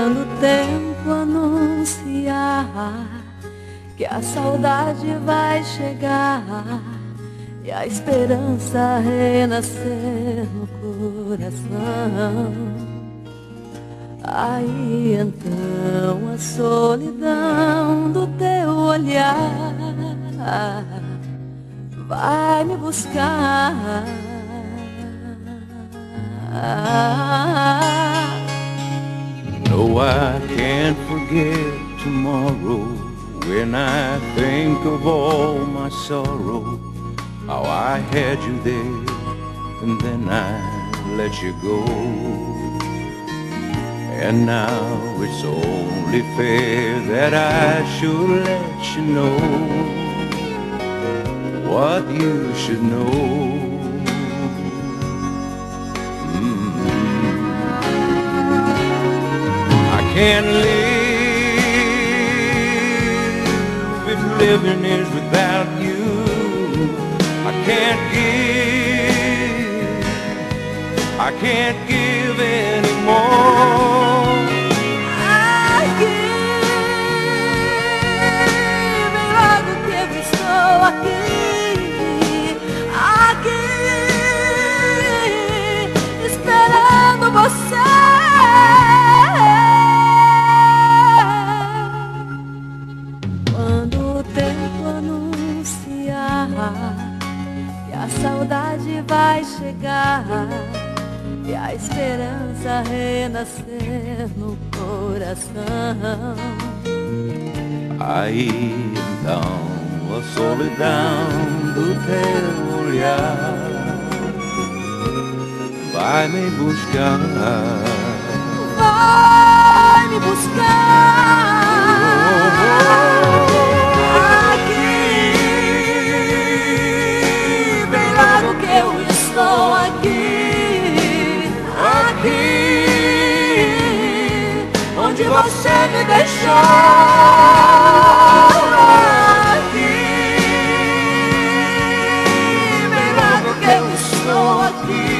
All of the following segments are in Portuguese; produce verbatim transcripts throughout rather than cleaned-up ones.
Quando o tempo anunciar que a saudade vai chegar e a esperança renascer no coração, aí então a solidão do teu olhar vai me buscar. No, I can't forget tomorrow. When I think of all my sorrow, how I had you there and then I let you go. And now it's only fair that I should let you know what you should know. I can't live if living is without you. I can't give, I can't give anymore. I give, vem logo que eu estou aqui, aqui, esperando você. Que a saudade vai chegar e a esperança renascer no coração, aí então a solidão do teu olhar vai me buscar, vai me buscar. Estou aqui, aqui, onde você me deixou. Aqui, bem logo que eu estou aqui,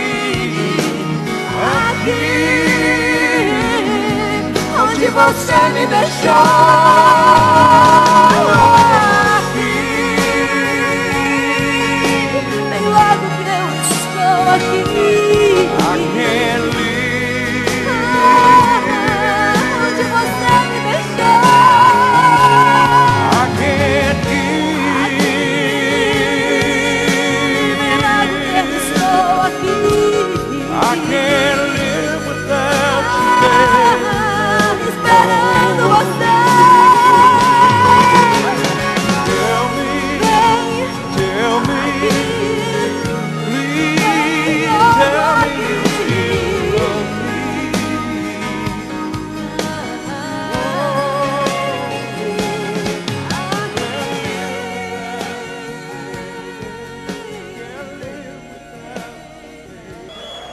aqui, onde você me deixou.